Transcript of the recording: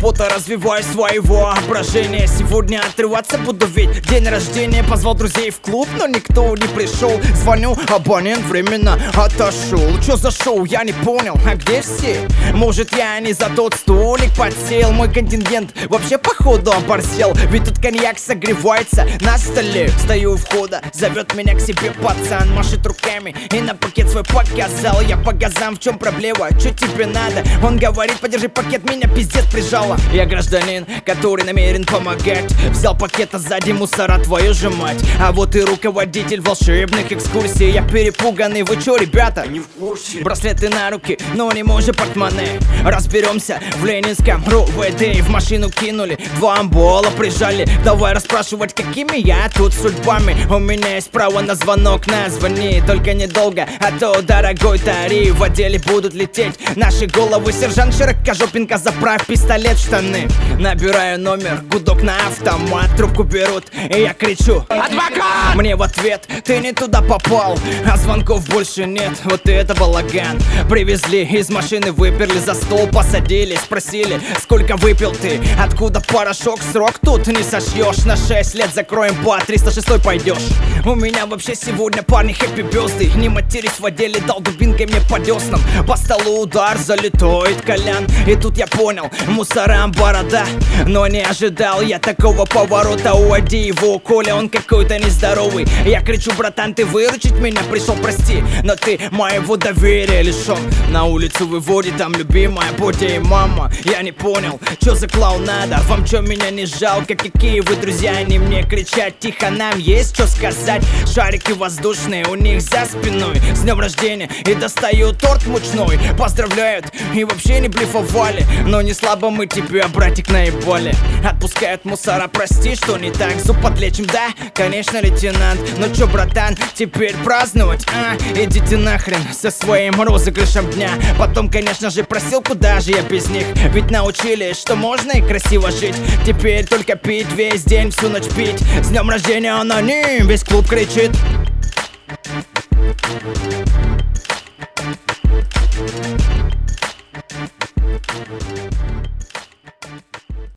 работа, развиваю своего воображения. Сегодня отрываться буду, ведь день рождения. Позвал друзей в клуб, но никто не пришел. Звоню, абонент временно отошел. Чё за шоу, я не понял, а где все? Может, я не за тот столик подсел? Мой контингент вообще походу оборзел. Ведь тут коньяк согревается на столе. Стою у входа, зовет меня к себе пацан, машет руками и на пакет свой показал. Я по газам, в чем проблема, что тебе надо? Он говорит, подержи пакет, меня пиздец прижало. Я гражданин, который намерен помогать. Взял пакет, а сзади мусора, твою же мать. А вот и руководитель волшебных экскурсий. Я перепуганный, вы чё, ребята? Не в курсе. Браслеты на руки, но не мой же портмоне. Разберемся в Ленинском РУВД. В машину кинули, 2 амбола прижали. Давай расспрашивать, какими я тут судьбами. У меня есть право на звонок, на звони. Только недолго, а то дорогой тариф. В отделе будут лететь наши головы. Сержант широкожопенко, заправь пистолет в штаны. Набираю номер, гудок на автомат. Трубку берут, и я кричу: адвокат! Мне в ответ: ты не туда попал. А звонков больше нет, вот и это балаган. Привезли из машины, выперли за стол, посадили, спросили: сколько выпил ты? Откуда порошок? Срок тут не сошьешь. На 6 лет закроем по 306 пойдешь. У меня вообще сегодня, парни, хэппи бёзды. Не матерись, в отделе дал дубинкой мне по деснам. По столу удар, залетает Колян. И тут я понял, мусорам борода. Но не ожидал я такого поворота. Уводи его, Коля, он какой-то нездоровый. Я кричу: братан, ты выручить меня пришел, прости, но ты моего доверия лишен. На улицу выводит там любимая Бодя и мама. Я не понял, чё за клоунада? Вам чё, меня не жалко? Какие вы друзья? Они мне кричат: тихо, нам есть что сказать. Шарики воздушные у них за спиной. С днем рождения, и достают торт мучной. Поздравляют и вообще не блефовали. Но не слабо мы тебя, братик, наебали. Отпускают мусора, прости, что не так. Зуб подлечим, да? Конечно, лейтенант. Ну чё, братан, теперь праздновать? Идите нахрен со своим розыгрышем дня. Потом, конечно же, просил, куда же я без них? Ведь научили, что можно и красиво жить. Теперь только пить весь день, всю ночь пить. С днем рождения, аноним, весь клуб кричит.